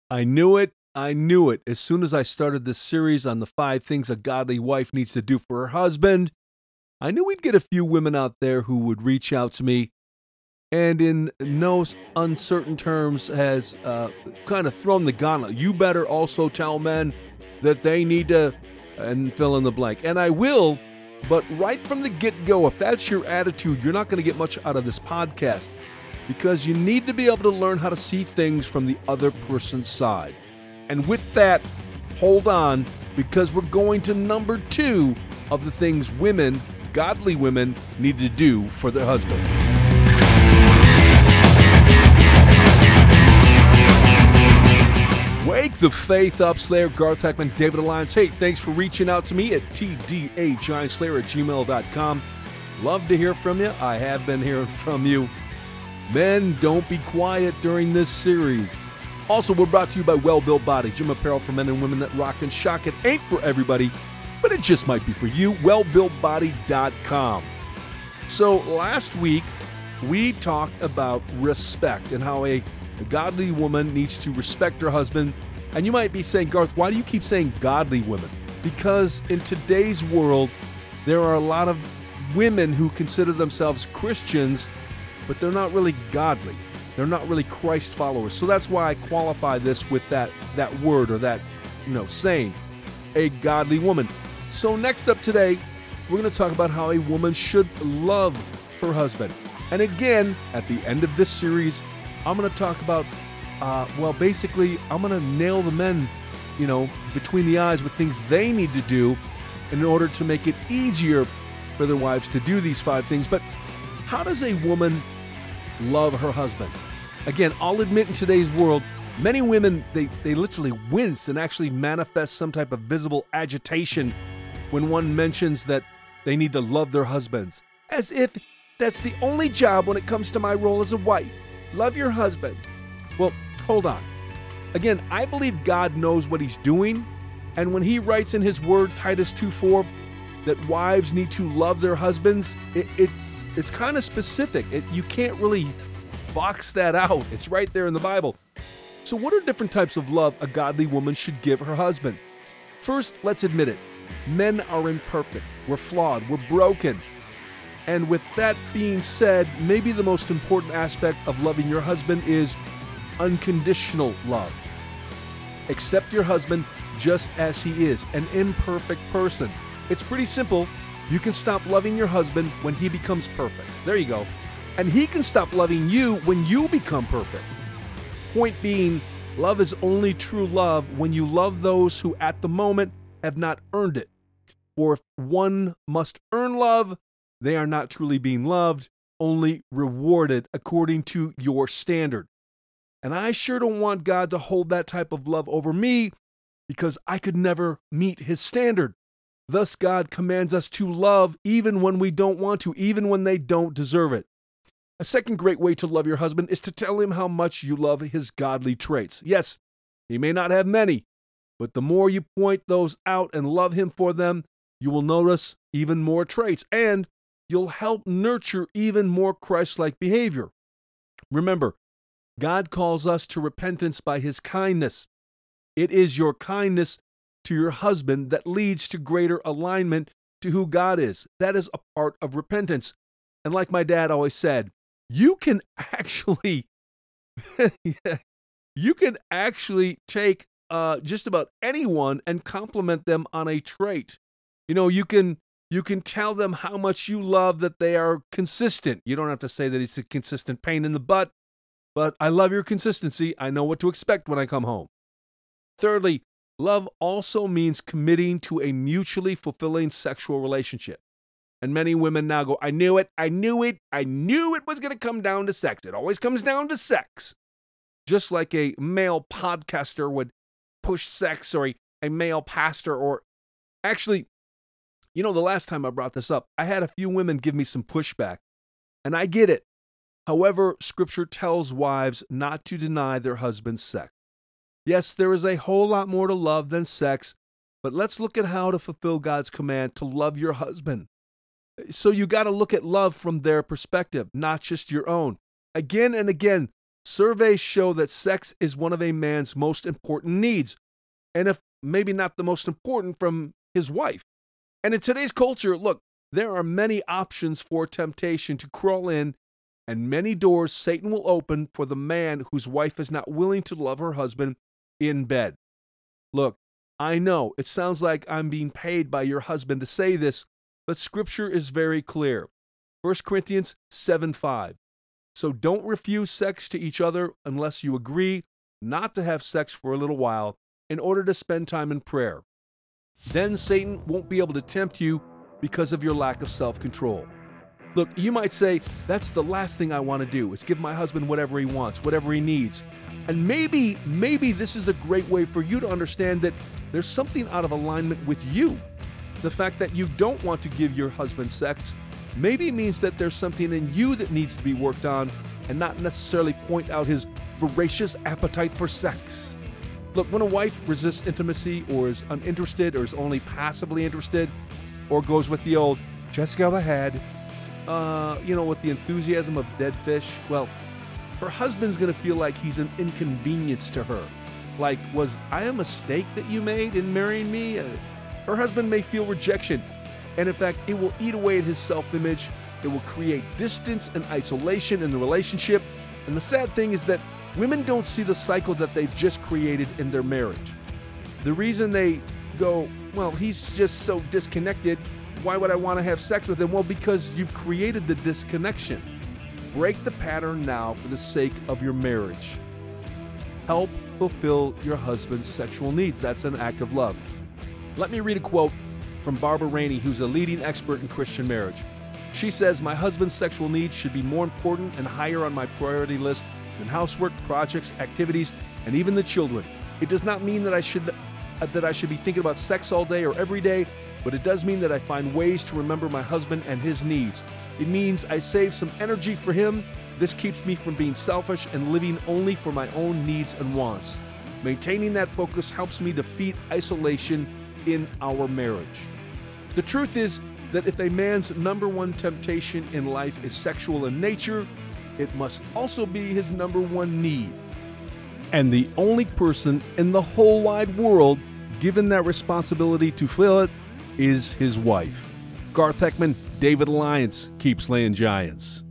I knew it. I knew it. As soon as I started this series on the 5 things a godly wife needs to do for her husband, I knew we'd get a few women out there who would reach out to me and in no uncertain terms has kind of thrown the gauntlet. You better also tell men that they need to, and fill in the blank. And I will, but right from the get-go, if that's your attitude, you're not going to get much out of this podcast because you need to be able to learn how to see things from the other person's side. And with that, hold on, because we're going to number 2 of the things women, godly women, need to do for their husband. Wake the faith up, Slayer, Garth Heckman, David Alliance. Hey, thanks for reaching out to me at tdagiantslayer@gmail.com. Love to hear from you. I have been hearing from you. Men, don't be quiet during this series. Also, we're brought to you by Well Built Body, gym apparel for men and women that rock and shock. It ain't for everybody, but it just might be for you. WellBuiltBody.com. So last week, we talked about respect and how a godly woman needs to respect her husband. And you might be saying, Garth, why do you keep saying godly women? Because in today's world, there are a lot of women who consider themselves Christians, but they're not really godly. They're not really Christ followers. So that's why I qualify this with that word or that, saying, a godly woman. So next up today, we're going to talk about how a woman should love her husband. And again, at the end of this series, I'm going to talk about, basically, I'm going to nail the men, between the eyes with things they need to do in order to make it easier for their wives to do these 5 things. But how does a woman love her husband? Again, I'll admit in today's world, many women, they literally wince and actually manifest some type of visible agitation when one mentions that they need to love their husbands, as if that's the only job when it comes to my role as a wife. Love your husband. Well, hold on. Again, I believe God knows what he's doing, and when he writes in his word, Titus 2:4, that wives need to love their husbands, it's kind of specific. You can't really box that out. It's right there in the Bible. So what are different types of love a godly woman should give her husband? First, let's admit it. Men are imperfect. We're flawed. We're broken. And with that being said, maybe the most important aspect of loving your husband is unconditional love. Accept your husband just as he is, an imperfect person. It's pretty simple. You can stop loving your husband when he becomes perfect. There you go. And he can stop loving you when you become perfect. Point being, love is only true love when you love those who at the moment have not earned it. For if one must earn love, they are not truly being loved, only rewarded according to your standard. And I sure don't want God to hold that type of love over me because I could never meet his standard. Thus, God commands us to love even when we don't want to, even when they don't deserve it. A second great way to love your husband is to tell him how much you love his godly traits. Yes, he may not have many, but the more you point those out and love him for them, you will notice even more traits, and you'll help nurture even more Christ-like behavior. Remember, God calls us to repentance by his kindness. It is your kindness to your husband that leads to greater alignment to who God is. That is a part of repentance. And like my dad always said, you can actually take just about anyone and compliment them on a trait. You can tell them how much you love that they are consistent. You don't have to say that he's a consistent pain in the butt, but I love your consistency. I know what to expect when I come home. Thirdly, love also means committing to a mutually fulfilling sexual relationship. And many women now go, I knew it was going to come down to sex. It always comes down to sex. Just like a male podcaster would push sex, or a male pastor, or actually, the last time I brought this up, I had a few women give me some pushback, and I get it. However, Scripture tells wives not to deny their husband's sex. Yes, there is a whole lot more to love than sex, but let's look at how to fulfill God's command to love your husband. So you got to look at love from their perspective, not just your own. Again and again, Surveys show that sex is one of a man's most important needs, and if maybe not the most important from his wife. And in today's culture, look, there are many options for temptation to crawl in, and many doors Satan will open for the man whose wife is not willing to love her husband in bed. Look, I know it sounds like I'm being paid by your husband to say this, but Scripture is very clear. 1 Corinthians 7:5. So don't refuse sex to each other unless you agree not to have sex for a little while in order to spend time in prayer. Then Satan won't be able to tempt you because of your lack of self-control. Look, you might say, that's the last thing I want to do is give my husband whatever he wants, whatever he needs. And maybe this is a great way for you to understand that there's something out of alignment with you. The fact that you don't want to give your husband sex maybe means that there's something in you that needs to be worked on and not necessarily point out his voracious appetite for sex. Look, when a wife resists intimacy or is uninterested or is only passively interested or goes with the old, just go ahead, with the enthusiasm of dead fish, well, her husband's going to feel like he's an inconvenience to her. Like, was I a mistake that you made in marrying me? Her husband may feel rejection, and in fact, it will eat away at his self-image. It will create distance and isolation in the relationship. And the sad thing is that women don't see the cycle that they've just created in their marriage. The reason they go, well, he's just so disconnected, why would I want to have sex with him? Well, because you've created the disconnection. Break the pattern now for the sake of your marriage. Help fulfill your husband's sexual needs. That's an act of love. Let me read a quote from Barbara Rainey, who's a leading expert in Christian marriage. She says, my husband's sexual needs should be more important and higher on my priority list than housework, projects, activities, and even the children. It does not mean that I should be thinking about sex all day or every day, but it does mean that I find ways to remember my husband and his needs. It means I save some energy for him. This keeps me from being selfish and living only for my own needs and wants. Maintaining that focus helps me defeat isolation in our marriage. The truth is that if a man's number one temptation in life is sexual in nature, it must also be his number one need. And the only person in the whole wide world given that responsibility to fill it is his wife. Garth Heckman, David Alliance, keep slaying giants.